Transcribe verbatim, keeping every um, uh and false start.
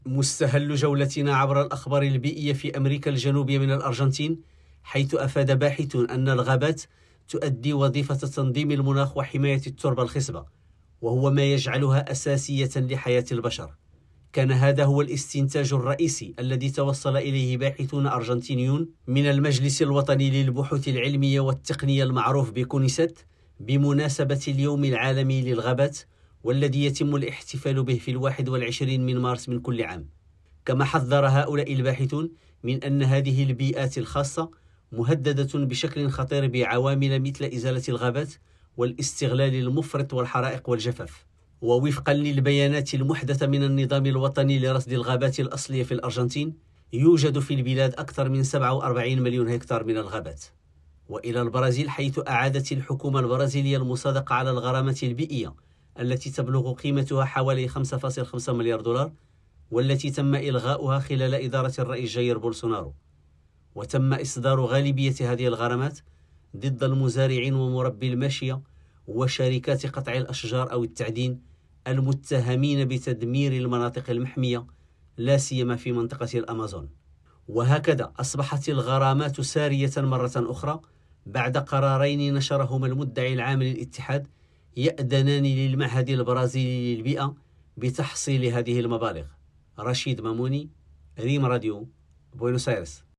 مستهل جولتنا عبر الأخبار البيئية في أمريكا الجنوبية من الأرجنتين، حيث أفاد باحثون أن الغابات تؤدي وظيفة تنظيم المناخ وحماية التربة الخصبة، وهو ما يجعلها أساسية لحياة البشر. كان هذا هو الاستنتاج الرئيسي الذي توصل إليه باحثون أرجنتينيون من المجلس الوطني للبحوث العلمية والتقنية المعروف بكونيست بمناسبة اليوم العالمي للغابات، والذي يتم الاحتفال به في الواحد والعشرين من مارس من كل عام. كما حذر هؤلاء الباحثون من أن هذه البيئات الخاصة مهددة بشكل خطير بعوامل مثل إزالة الغابات والاستغلال المفرط والحرائق والجفاف. ووفقا للبيانات المحدثة من النظام الوطني لرصد الغابات الأصلية في الأرجنتين، يوجد في البلاد أكثر من سبعة وأربعين مليون هكتار من الغابات. وإلى البرازيل، حيث أعادت الحكومة البرازيلية المصادقة على الغرامات البيئية التي تبلغ قيمتها حوالي خمسة فاصلة خمسة مليار دولار، والتي تم إلغاؤها خلال إدارة الرئيس جاير بولسونارو. وتم إصدار غالبية هذه الغرامات ضد المزارعين ومربي الماشية وشركات قطع الأشجار أو التعدين المتهمين بتدمير المناطق المحمية، لا سيما في منطقة الأمازون. وهكذا أصبحت الغرامات سارية مرة أخرى بعد قرارين نشرهما المدعي العام للاتحاد يأذنان للمعهد البرازيلي للبيئة بتحصيل هذه المبالغ. رشيد ماموني، ريم راديو، بوينوس آيرس.